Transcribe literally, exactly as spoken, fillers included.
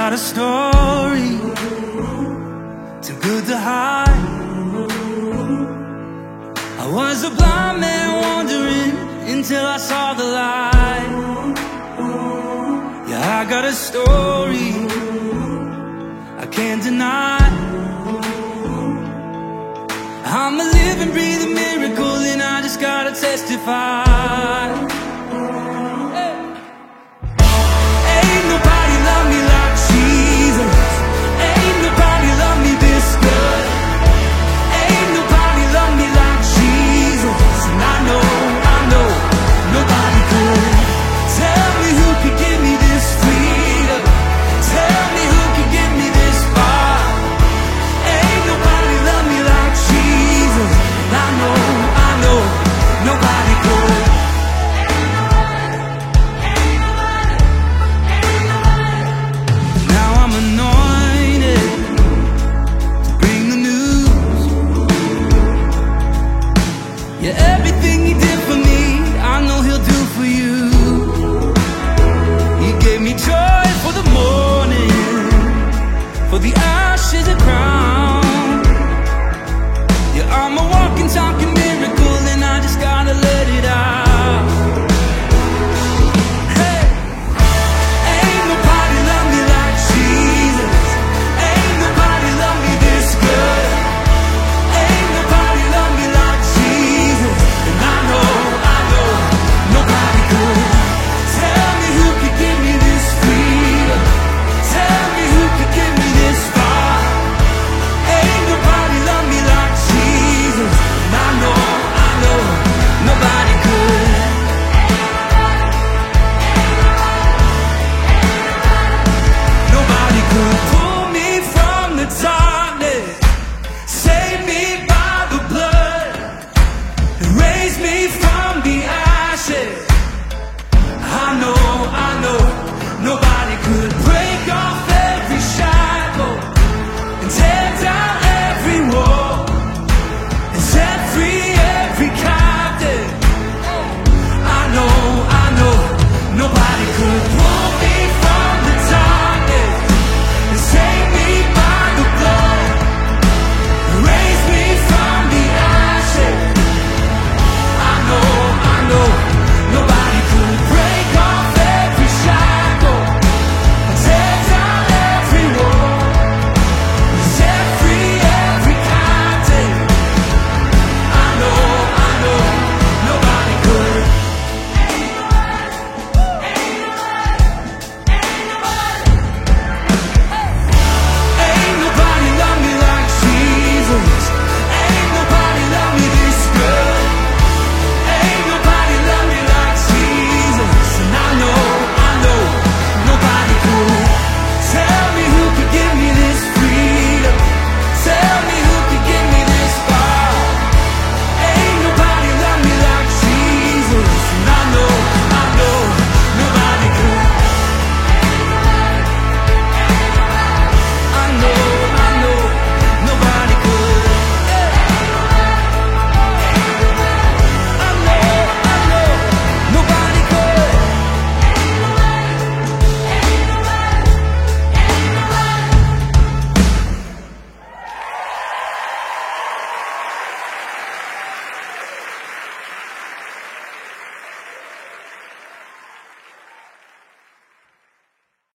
got a story too good to hide. I was a blind man wandering until I saw the light. Yeah, I got a story I can't deny. I'm a living, breathing miracle, and I just gotta testify. Hey. Ain't nobody love me like Jesus. Ain't nobody love me this good. Ain't nobody love me like Jesus. And I know, I know, nobody could. Tell me who could give me this freedom. Tell me who could give me this far. Ain't nobody love me like Jesus. I know, I know, nobody could. Now I'm anointed to bring the news. Yeah, everything